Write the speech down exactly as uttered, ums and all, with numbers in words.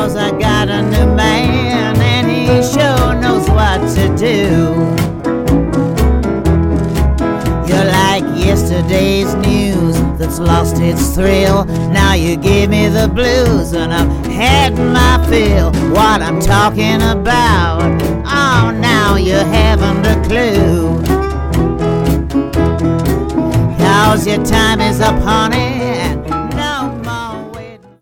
'cause I got a new man and he sure knows what to do. You're like yesterday's news that's lost its thrill. Now you give me the blues and I've had my fill. What I'm talking about, oh, now you haven't a clue. 'Cause your time is up, honey,